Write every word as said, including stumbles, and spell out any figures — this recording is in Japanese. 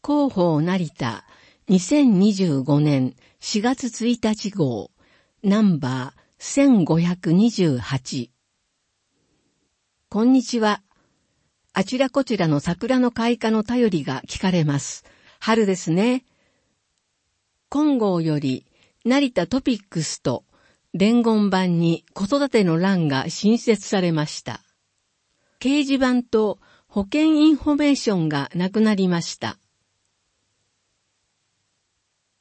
広報成田にせんにじゅうごねんしがつついたち号ナンバーせんごひゃくにじゅうはち。こんにちは。あちらこちらの桜の開花の便りが聞かれます。春ですね。今号より成田トピックスと伝言板に子育ての欄が新設されました。掲示板と保健インフォメーションがなくなりました。